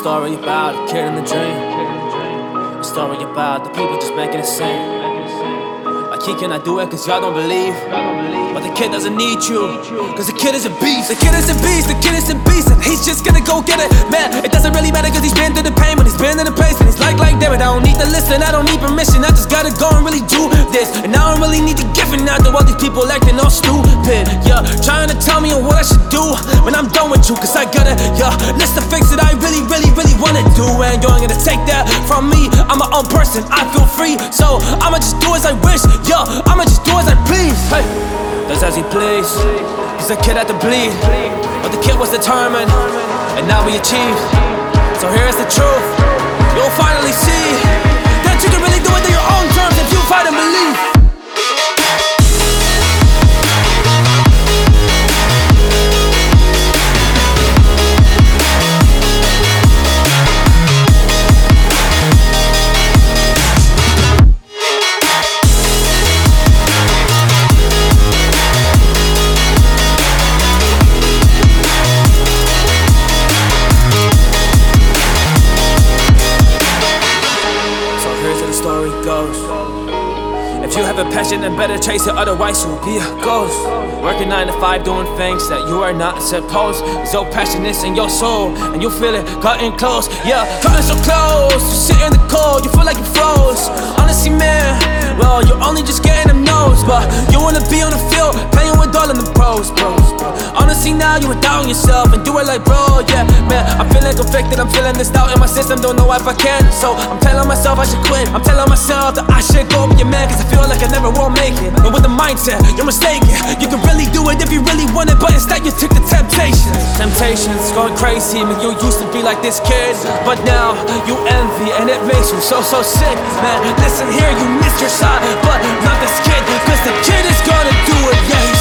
story about a kid in the dream. A story about the people just making it sing. Like he cannot do it cause y'all don't believe. But the kid doesn't need you, cause the kid is a beast. The kid is a beast, the kid is a beast, and he's just gonna go get it. Man, it doesn't really matter cause he's been through the pain. When he's been in the place and he's like David, I don't need to listen, I don't need permission, I just gotta go and really do this. And I don't really need to give it now to all these people acting all stupid. Yeah, trying to tell me what I should do when I'm done with you. Cause I gotta, list the things that I really wanna do. And you ain't gonna take that from me, I'm my own person, I feel free. So I'ma just do as I wish, I'ma just do as I please. Hey, does as he please. Cause the kid had to bleed, but the kid was determined, and now we achieved. So here's the truth, you'll finally see that you can really do it on your own terms if you fight and believe. Story goes, if you have a passion then better chase it, otherwise you'll be a ghost. Working 9 to 5 doing things that you are not supposed. So passionate in your soul and you feel it cutting close. Yeah, cutting so close, you sit in the cold, you feel like you froze. Honestly man, well you're only just getting them no's. But you wanna be on the field, playing with all of the pros. Honestly now you would doubt yourself and do it like bro, yeah. Man, I'm feeling conflicted, I'm feeling this doubt in my system, don't know if I can. So I'm telling myself I should quit, I'm telling myself that I should go be a man. Cause I feel like I never will make it. And with the mindset, you're mistaken. You can really do it if you really want it, but instead you took the temptations going crazy, man, you used to be like this kid, but now you envy and it makes you so sick. Man, listen here, you missed your shot, but not this kid, cause the kid is gonna do it, yeah.